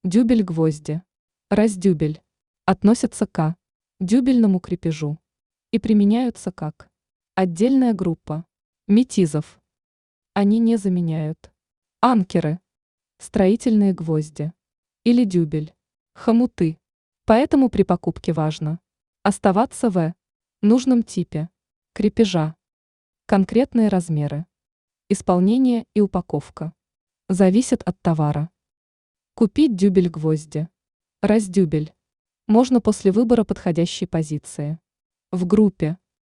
Дюбель-гвозди. Раздюбель. Относятся к дюбельному крепежу и применяются как отдельная группа метизов. Они не заменяют анкеры, строительные гвозди или дюбель, хомуты. Поэтому при покупке важно оставаться в нужном типе крепежа. Конкретные размеры, исполнение и упаковка зависят от товара. Купить дюбель-гвозди. Раздюбель. Можно после выбора подходящей позиции. В группе